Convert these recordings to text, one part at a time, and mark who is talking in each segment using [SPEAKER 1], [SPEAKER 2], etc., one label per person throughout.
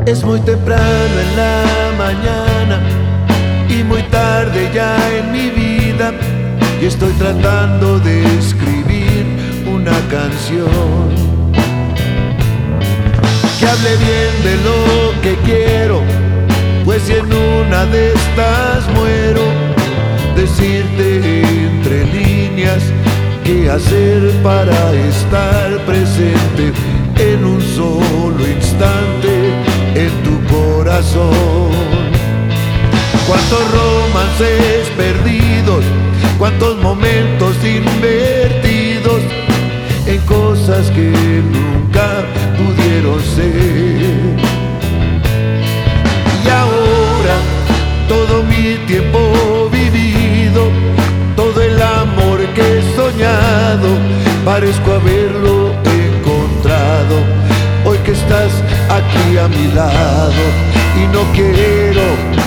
[SPEAKER 1] Es muy temprano en la mañana y muy tarde ya en mi vida, y estoy tratando de escribir una canción que hable bien de lo que quiero, pues si en una de estas muero, decirte entre líneas qué hacer para estar presente en un solo instante en tu corazón. Cuántos romances perdidos, cuántos momentos invertidos en cosas que nunca pudieron ser. Y ahora todo mi tiempo vivido, todo el amor que he soñado, parezco haberlo encontrado hoy que estás aquí a mi lado. Y no quiero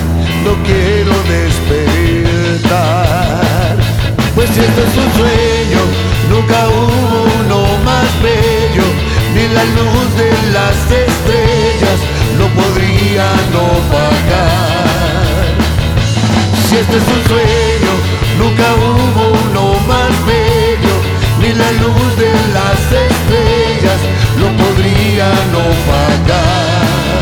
[SPEAKER 1] despertar, pues si esto es un sueño, nunca hubo uno más bello, ni la luz de las estrellas lo podrían opacar. Si este es un sueño, nunca hubo uno más bello, ni la luz de las estrellas lo podrían opacar.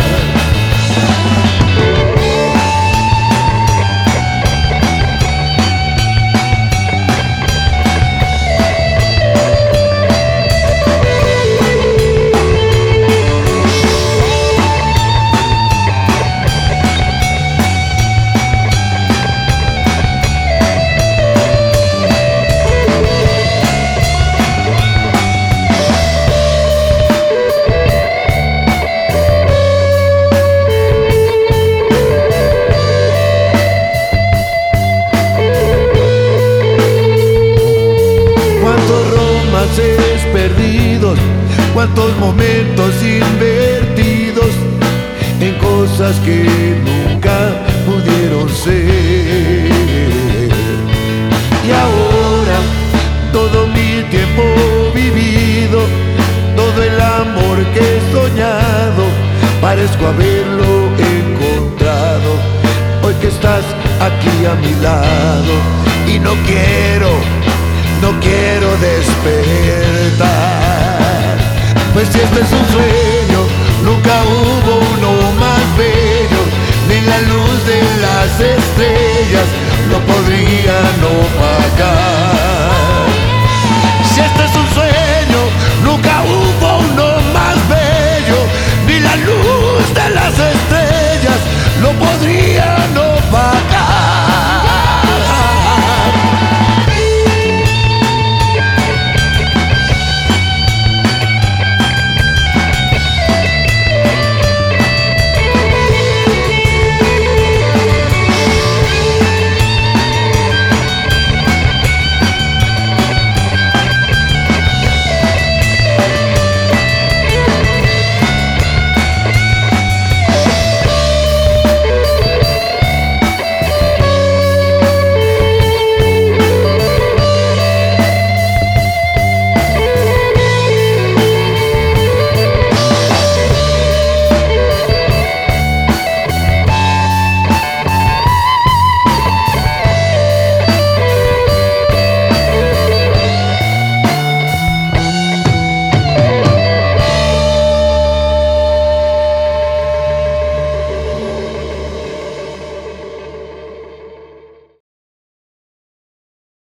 [SPEAKER 1] Perdidos, cuántos momentos invertidos en cosas que nunca pudieron ser. Y ahora todo mi tiempo vivido, todo el amor que he soñado, parezco haberlo encontrado hoy que estás aquí a mi lado. Y no quiero despertar, pues si este es un sueño, nunca hubo uno más bello, ni la luz de las estrellas